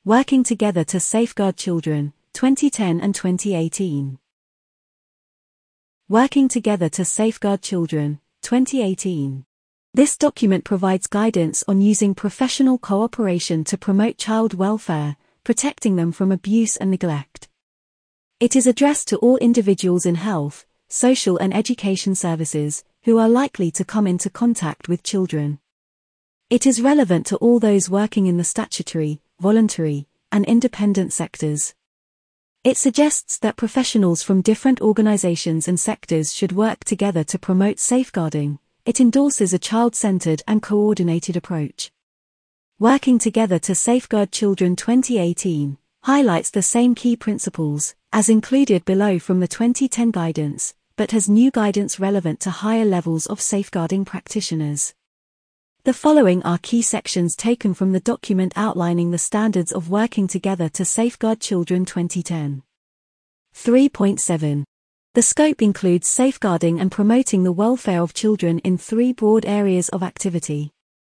Working Together to Safeguard Children, 2010 and 2018. Working Together to Safeguard Children, 2018. This document provides guidance on using professional cooperation to promote child welfare, protecting them from abuse and neglect. It is addressed to all individuals in health, social and education services, who are likely to come into contact with children. It is relevant to all those working in the statutory, voluntary, and independent sectors. It suggests that professionals from different organizations and sectors should work together to promote safeguarding. It endorses a child-centered and coordinated approach. Working Together to Safeguard Children 2018 highlights the same key principles as included below from the 2010 guidance, but has new guidance relevant to higher levels of safeguarding practitioners. The following are key sections taken from the document outlining the standards of Working Together to Safeguard Children 2010. 3.7. The scope includes safeguarding and promoting the welfare of children in three broad areas of activity.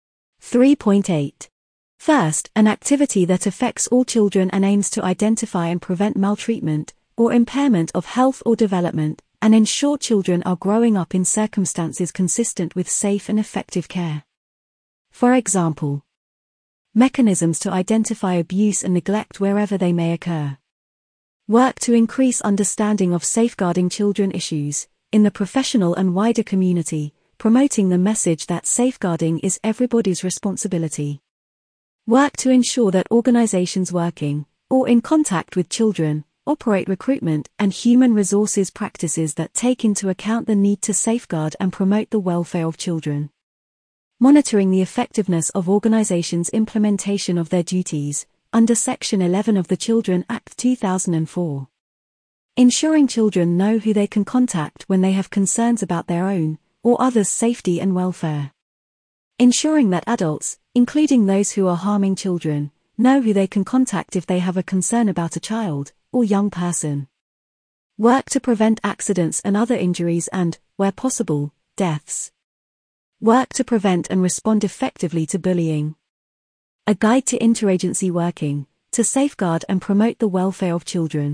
3.8. First, an activity that affects all children and aims to identify and prevent maltreatment, or impairment of health or development, and ensure children are growing up in circumstances consistent with safe and effective care. For example, mechanisms to identify abuse and neglect wherever they may occur. Work to increase understanding of safeguarding children issues, in the professional and wider community, promoting the message that safeguarding is everybody's responsibility. Work to ensure that organizations working, or in contact with children, operate recruitment and human resources practices that take into account the need to safeguard and promote the welfare of children. Monitoring the effectiveness of organizations' implementation of their duties, under Section 11 of the Children Act 2004. Ensuring children know who they can contact when they have concerns about their own, or others' safety and welfare. Ensuring that adults, including those who are harming children, know who they can contact if they have a concern about a child, or young person. Work to prevent accidents and other injuries and, where possible, deaths. Work to prevent and respond effectively to bullying. A guide to interagency working, to safeguard and promote the welfare of children.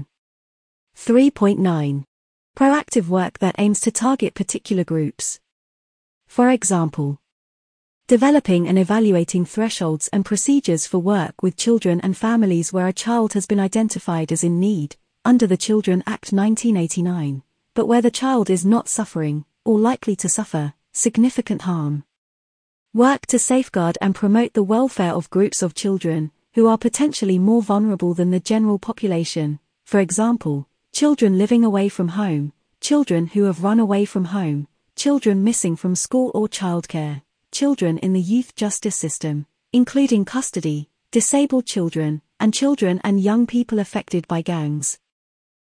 3.9. Proactive work that aims to target particular groups. For example, developing and evaluating thresholds and procedures for work with children and families where a child has been identified as in need, under the Children Act 1989, but where the child is not suffering, or likely to suffer, significant harm. Work to safeguard and promote the welfare of groups of children, who are potentially more vulnerable than the general population, for example, children living away from home, children who have run away from home, children missing from school or childcare, children in the youth justice system, including custody, disabled children and young people affected by gangs.